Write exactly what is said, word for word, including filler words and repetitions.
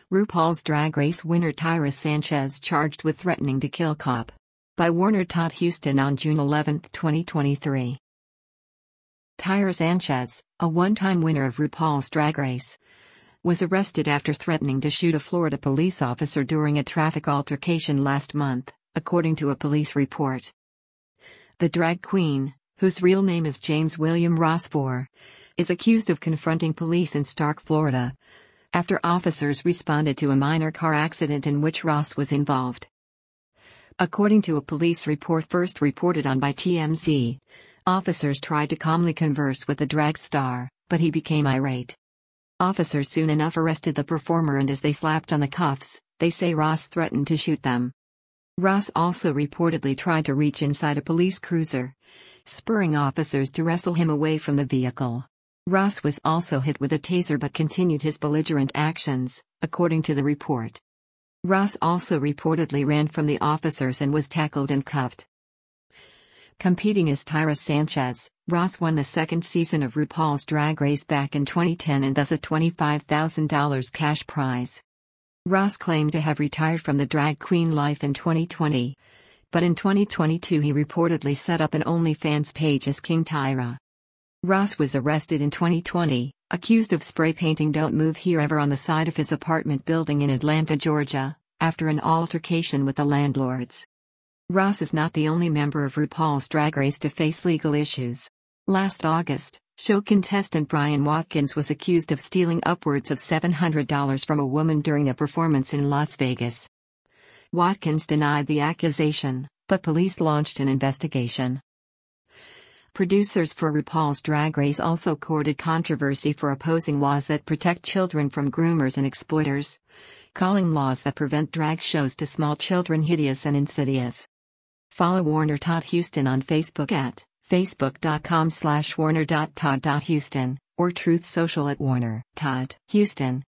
RuPaul's Drag Race winner Tyra Sanchez charged with threatening to kill cop. By Warner Todd Houston on June eleventh, twenty twenty-three. Tyra Sanchez, a one-time winner of RuPaul's Drag Race, was arrested after threatening to shoot a Florida police officer during a traffic altercation last month, according to a police report. The drag queen, whose real name is James William Rossfor, is accused of confronting police in Stark, Florida, after officers responded to a minor car accident in which Ross was involved. According to a police report first reported on by T M Z, officers tried to calmly converse with the drag star, but he became irate. Officers soon enough arrested the performer, and as they slapped on the cuffs, they say Ross threatened to shoot them. Ross also reportedly tried to reach inside a police cruiser, spurring officers to wrestle him away from the vehicle. Ross was also hit with a taser but continued his belligerent actions, according to the report. Ross also reportedly ran from the officers and was tackled and cuffed. Competing as Tyra Sanchez, Ross won the second season of RuPaul's Drag Race back in twenty ten and thus a twenty-five thousand dollars cash prize. Ross claimed to have retired from the drag queen life in twenty twenty, but in twenty twenty-two he reportedly set up an OnlyFans page as King Tyra. Ross was arrested in twenty twenty, accused of spray painting "Don't Move Here Ever" on the side of his apartment building in Atlanta, Georgia, after an altercation with the landlords. Ross is not the only member of RuPaul's Drag Race to face legal issues. Last August, show contestant Brian Watkins was accused of stealing upwards of seven hundred dollars from a woman during a performance in Las Vegas. Watkins denied the accusation, but police launched an investigation. Producers for RuPaul's Drag Race also courted controversy for opposing laws that protect children from groomers and exploiters, calling laws that prevent drag shows to small children hideous and insidious. Follow Warner Todd Houston on Facebook at facebook.com slash warner.todd.houston or Truth Social at Warner Todd Houston.